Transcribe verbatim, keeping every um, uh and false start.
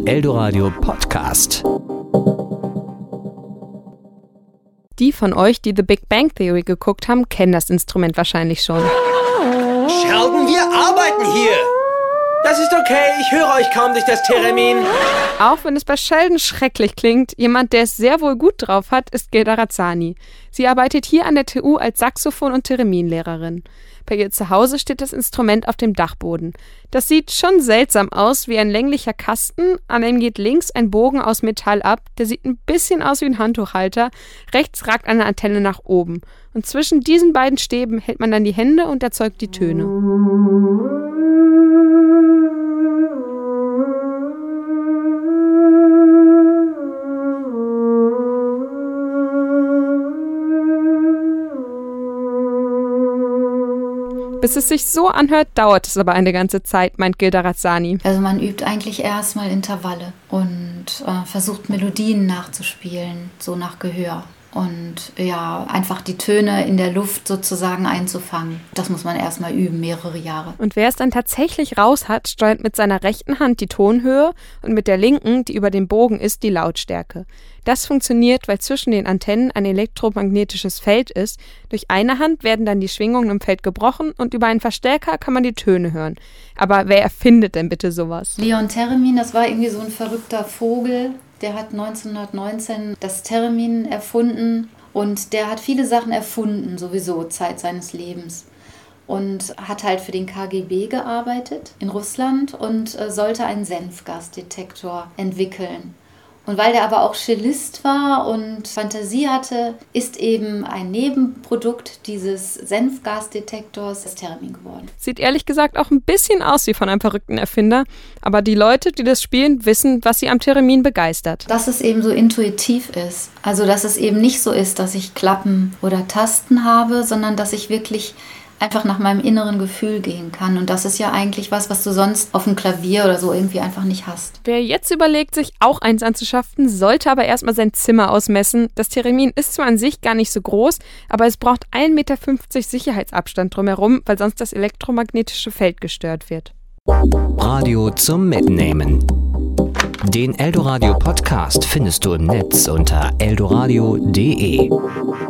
Eldoradio Podcast. Die von euch, die The Big Bang Theory geguckt haben, kennen das Instrument wahrscheinlich schon. Sheldon, wir arbeiten hier. Das ist okay, ich höre euch kaum durch das Theremin. Auch wenn es bei Sheldon schrecklich klingt, jemand, der es sehr wohl gut drauf hat, ist Gilda Razzani. Sie arbeitet hier an der T U als Saxophon- und Thereminlehrerin. Bei ihr zu Hause steht das Instrument auf dem Dachboden. Das sieht schon seltsam aus, wie ein länglicher Kasten. An dem geht links ein Bogen aus Metall ab. Der sieht ein bisschen aus wie ein Handtuchhalter. Rechts ragt eine Antenne nach oben. Und zwischen diesen beiden Stäben hält man dann die Hände und erzeugt die Töne. Bis es sich so anhört, dauert es aber eine ganze Zeit, meint Gilda Razzani. Also man übt eigentlich erstmal Intervalle und äh, versucht Melodien nachzuspielen, so nach Gehör. Und ja, einfach die Töne in der Luft sozusagen einzufangen. Das muss man erstmal üben, mehrere Jahre. Und wer es dann tatsächlich raus hat, steuert mit seiner rechten Hand die Tonhöhe und mit der linken, die über dem Bogen ist, die Lautstärke. Das funktioniert, weil zwischen den Antennen ein elektromagnetisches Feld ist. Durch eine Hand werden dann die Schwingungen im Feld gebrochen und über einen Verstärker kann man die Töne hören. Aber wer erfindet denn bitte sowas? Leon Theremin, das war irgendwie so ein verrückter Vogel. Der hat neunzehnhundertneunzehn das Theremin erfunden und der hat viele Sachen erfunden, sowieso Zeit seines Lebens. Und hat halt für den K G B gearbeitet in Russland und äh, sollte einen Senfgasdetektor entwickeln. Und weil der aber auch Cellist war und Fantasie hatte, ist eben ein Nebenprodukt dieses Senfgasdetektors das Theremin geworden. Sieht ehrlich gesagt auch ein bisschen aus wie von einem verrückten Erfinder, aber die Leute, die das spielen, wissen, was sie am Theremin begeistert. Dass es eben so intuitiv ist. Also dass es eben nicht so ist, dass ich Klappen oder Tasten habe, sondern dass ich wirklich einfach nach meinem inneren Gefühl gehen kann. Und das ist ja eigentlich was, was du sonst auf dem Klavier oder so irgendwie einfach nicht hast. Wer jetzt überlegt, sich auch eins anzuschaffen, sollte aber erstmal sein Zimmer ausmessen. Das Theremin ist zwar an sich gar nicht so groß, aber es braucht ein Meter fünfzig Sicherheitsabstand drumherum, weil sonst das elektromagnetische Feld gestört wird. Radio zum Mitnehmen. Den Eldoradio Podcast findest du im Netz unter eldoradio punkt de.